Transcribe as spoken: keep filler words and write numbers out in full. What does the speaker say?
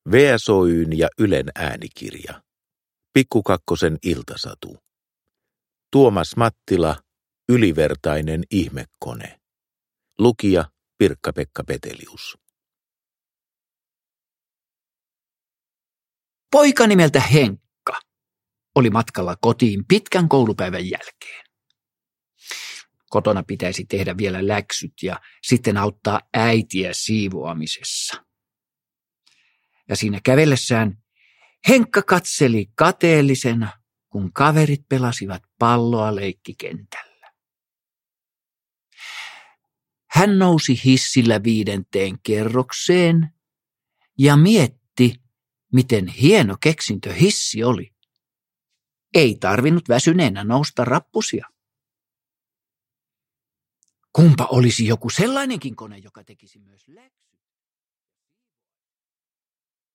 V S Oy:n ja Ylen äänikirja. Pikku Kakkosen iltasatu. Tuomas Mattila, Ylivertainen ihmekone. Lukija Pirkka-Pekka Petelius. Poika nimeltä Henkka oli matkalla kotiin pitkän koulupäivän jälkeen. Kotona pitäisi tehdä vielä läksyt ja sitten auttaa äitiä siivoamisessa. Ja siinä kävellessään Henkka katseli kateellisena, kun kaverit pelasivat palloa leikkikentällä. Hän nousi hissillä viidenteen kerrokseen ja mietti, miten hieno keksintö hissi oli. Ei tarvinnut väsyneenä nousta rappusia. Kumpa olisi joku sellainenkin kone, joka tekisi myös läksyt?